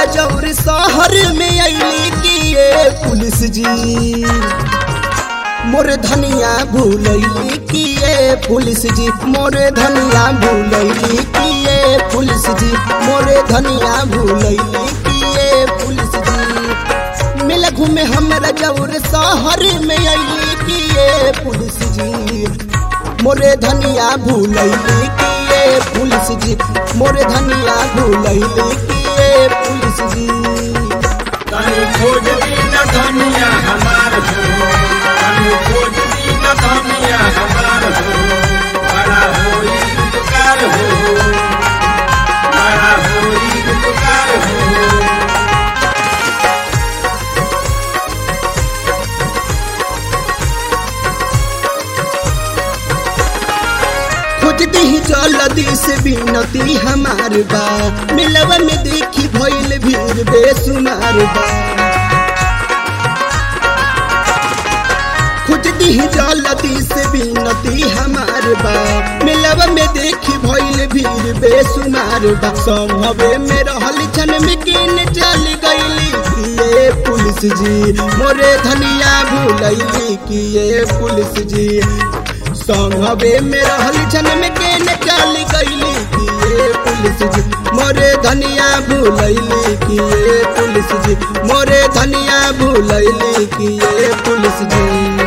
रजौर शहर में अली कि ये पुलिस जी मोरे धनिया भूलैली कि ये पुलिस जी मोरे धनिया भूलैली कि ये पुलिस जी मोरे धनिया भूलैली कि ये पुलिस जी मिल घूमे हम रजौर शहर में अली कि ये पुलिस जी मोरे धनिया भूलैली कि ये पुलिस जी मोरे धनिया भूलैली कि ये पुलिस जी तनी खोज दी न धनिया हमार हो तनी खोज दी न धनिया हमार हो बड़ा होई उपकार हो बड़ा होई उपकार हो खोजती जल्दी से बिनती हमार बा मिलवा में देखी भइल भीड़ बेसुमार बा खोजती जल्दी से बिनती हमार बा मिलवा में देखी भइल भीड़ बेसुमार बा संभवे में रहल छन में किन चल गईली कि ये पुलिस जी मोरे धनिया भूलैली कि ये पुलिस जी संभवे में रहल छन में केन चल गईली कि ये पुलिस जी मोरे धनिया भूलैली कि ये पुलिस जी मोरे धनिया भूलैली कि ये पुलिस जी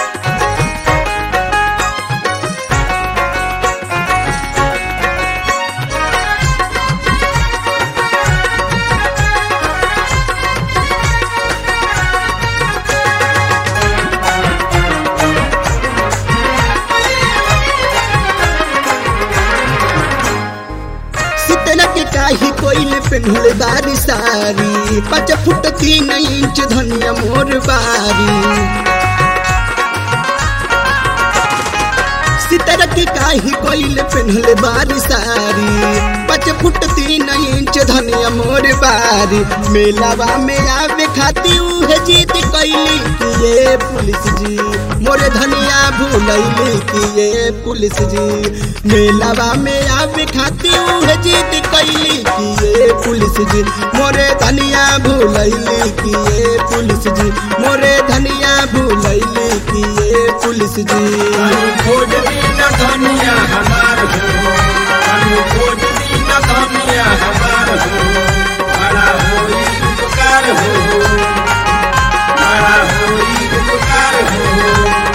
काही कोई पहनले बारी सारी 5 फुट 3 इंच धनिया मोर बारी सितारा की काही कोई पहनले बारी सारी 5 फुट 3 इंच धनिया मोर बारी मेलावा में आवे खाती उहे जीत कैली कि ये पुलिस जी मोरे धनिया भूलैली कि ये पुलिस जी मेलावा में आवे खाती उहे जीत कैली कि ये पुलिस जी मोरे धनिया भूलैली कि ये पुलिस जी मोरे धनिया भूलैली कि ये पुलिस जी खोज दी न धनिया हमार हो तनी खोज दी न धनिया हमार हो बड़ा होई उपकार हो बड़ा होई उपकार हो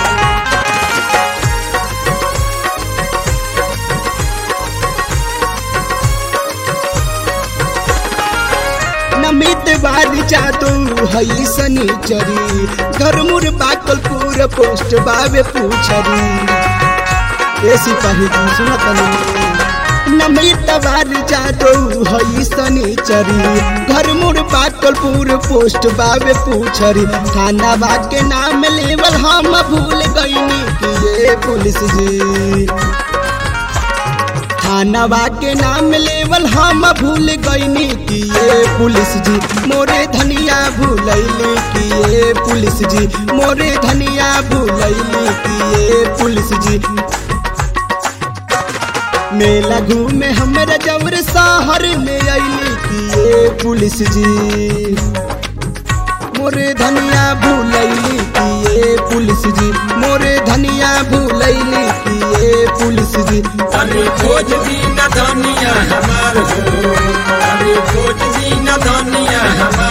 नमित बारी जादू हई सनीचरी घर मुर बाकल पूरा पोस्ट बावे पूछरी ऐसी कही सुनत नहीं नमित बारी जादू हई सनीचरी घर मुर बाकल पूरा पोस्ट बावे पूछरी थाना बा के नाम लेवल हम भूल गईनी कि ये पुलिस जी थानावा के नाम लेवल हम भूल गईनी कि ये पुलिस जी मोरे धनिया भूलैली कि ये पुलिस जी मोरे धनिया भूलैली कि ये पुलिस जी मेला घूमे हमरा जवर शहर में अइली कि ये पुलिस जी मोरे धनिया भूलैली कि ये पुलिस जी मोरे धनिया भूलैली कि ये पुलिस जी तनी खोज दी न धनिया हमार हो तनी खोज दी न धनिया हमार